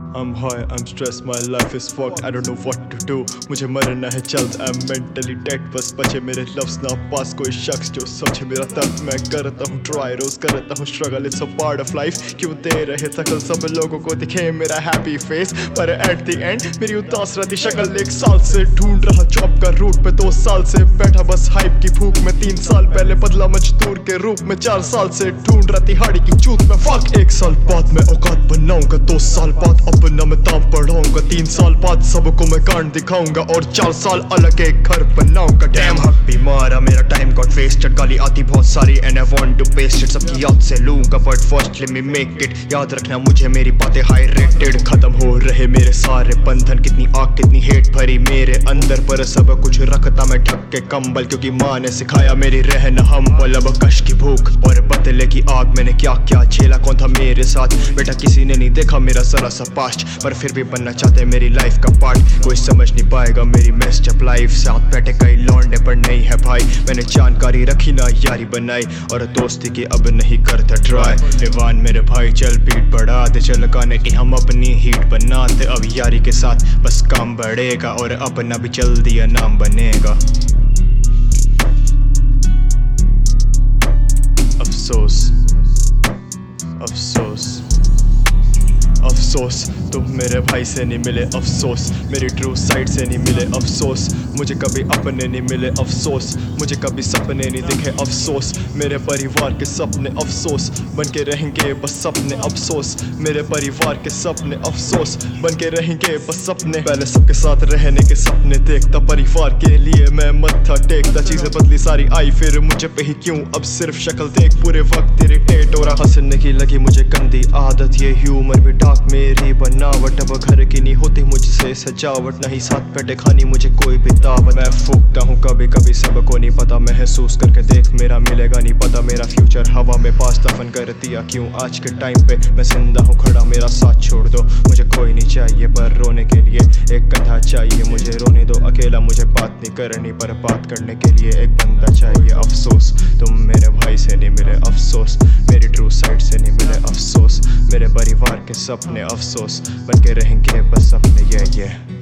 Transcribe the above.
I'm high, I'm stressed, my life is fucked, I don't know what to do. मुझे मरना है जल्द, I'm mentally dead. बस बचे मेरे लफ्ज़ ना पास कोई शख्स जो समझे मेरा दर्द. मैं करता हूँ ट्राई, रोज करता हूँ struggle, it's a part of life. क्यों दे रहे थकल सब लोगों को दिखे मेरा हैप्पी फेस, पर एट द एंड मेरी उदास रहती शक्ल. 1 साल से ढूंढ रहा जॉब का रूट पे, 2 साल से बैठा बस हाइप की भूख में. 3 साल पहले बदला मजदूर के रूप में, 4 साल से ढूंढ रहा तिहाड़ी की चूत में. फक 1 साल बाद मैं औकात बनाऊंगा, 2 साल बाद अपना मैं दाम बढ़ाऊंगा, 3 साल बाद सबको मैं कांड दिखाऊंगा, और 4 साल अलग एक घर बनाऊंगा. डैम हक बीमारा मेरा टाइम गॉट वेस्टेड, गाली आती बहुत सारी and I want to paste it. सबकी याद से लूंगा but first let me make it. याद रखना मुझे मेरी बातें हाई रेटेड. खत्म हो रहे मेरे सारे बंधन, कितनी आग कितनी हेट भरी मेरे अंदर, पर सब कुछ रखता मैं ढक के कंबल, क्योंकि माँ ने सिखाया मेरी रहना हम्बल. अब कश की भूख और बदले की आग, मैंने क्या क्या झेला, कौन था मेरे साथ. बेटा किसी ने नहीं देखा मेरा जरा सा पास्ट, पर फिर भी बनना चाहते मेरी लाइफ का पार्ट. कोई समझ नहीं पाएगा मेरी मेस्ड अप लाइफ. साथ बैठे कई लौंडे पर नहीं है भाई, मैंने जानकारी रखी ना यारी बनाई, और दोस्ती की अब नहीं करता ट्राई. निवान मेरे भाई चल बीट बढ़ा दे, चल गाने की हम अपनी हीट बनाते. अब यारी के साथ बस काम बढ़ेगा, और अपना भी जल्दी नाम बनेगा. अफसोस अफसोस अफसोस, तुम मेरे भाई से नहीं मिले. अफसोस मेरी ट्रू साइड से नहीं मिले. अफसोस मुझे कभी अपने नहीं मिले. अफसोस मुझे कभी सपने नहीं दिखे. अफसोस मेरे परिवार के सपने अफसोस बन के रहेंगे बस सपने. अफसोस मेरे परिवार के सपने अफसोस बन के रहेंगे बस सपने. पहले सबके साथ रहने के सपने देखता, परिवार के लिए मैं मत्था टेकता. चीजें बदली सारी आई फिर मुझे पे ही क्यों, अब सिर्फ शक्ल देख पूरे वक्त इरिटेट हो रहा. हंसने की लगी मुझे गंदी आदत, ये ह्यूमर भी डार्क मेरी बनावट. अब घर की नहीं होती मुझसे सजावट, नहीं साथ बैठे खानी मुझे कोई भी दावत. मैं फूकता हूँ कभी कभी सबको नहीं पता, महसूस करके देख मेरा मिलेगा नहीं पता. मेरा फ्यूचर हवा में पास दफन कर दिया क्यों आज के टाइम पे. मैं जिंदा हूँ खड़ा, मेरा साथ छोड़ दो. मुझे कोई नहीं चाहिए पर रोने के लिए एक कंधा चाहिए. मुझे रोने दो अकेला, मुझे बात नहीं करनी पर बात करने के लिए एक बंदा चाहिए. अफसोस तुम मेरे भाई से नहीं मिले. अफसोस मेरी ट्रू साइड से नहीं मिले. अफसोस मेरे परिवार के सपने अफसोस बन के रहेंगे बस अपने. ये